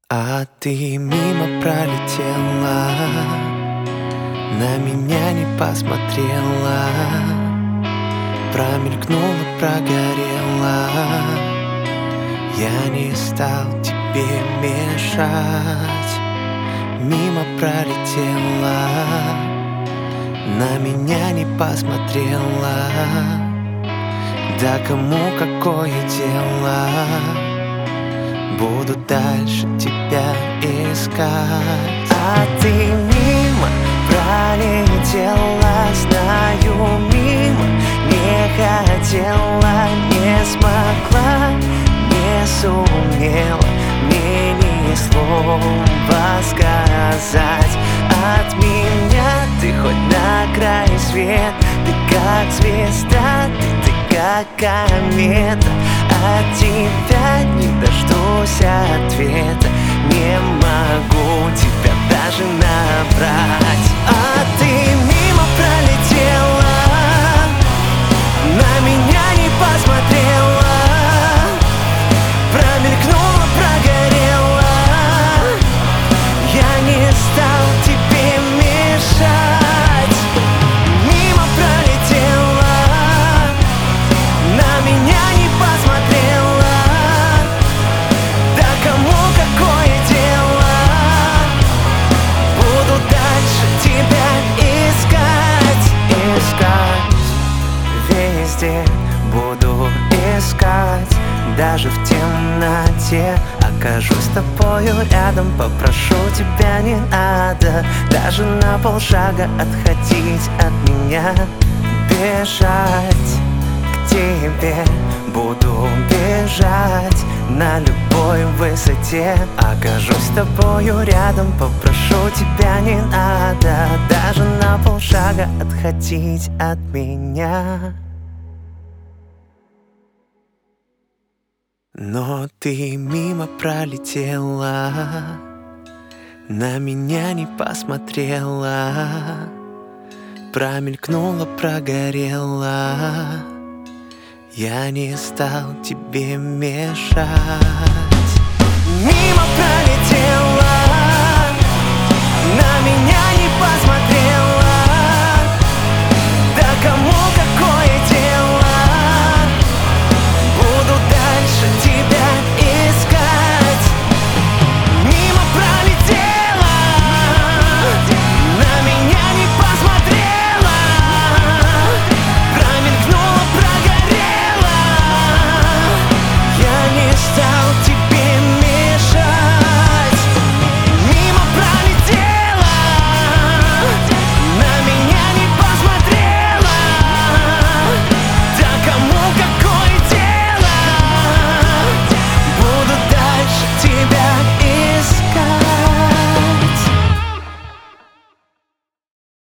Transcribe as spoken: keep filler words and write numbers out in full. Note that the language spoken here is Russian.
А ты мимо пролетела, на меня не посмотрела, промелькнула, прогорела. Я не стал тебе мешать. Мимо пролетела, на меня не посмотрела. Да кому какое дело? Буду дальше тебя искать. А ты мимо пролетела, знаю, мимо. Не хотела, не смогла, не сумела мне ни слова сказать. От меня ты хоть на край свет, ты как звезда, ты, ты как комета. От тебя не дождусь ответа, не могу тебя даже набрать. А ты мимо пролетела, на меня не посмотрела, промелькнула, прогорела. Я не стал тебе мешать. Мимо пролетела, на меня не посмотрела. Да кому какое дело? Буду дальше тебя искать, искать. Везде буду искать, даже в темноте. Окажусь с тобою рядом, попрошу тебя, не надо даже на полшага отходить от меня. Бежать к тебе, буду бежать на любой высоте. Окажусь с тобою рядом, попрошу тебя, не надо даже на полшага отходить от меня. Но ты мимо пролетела, на меня не посмотрела, промелькнула, прогорела. Я не стал тебе мешать. Мимо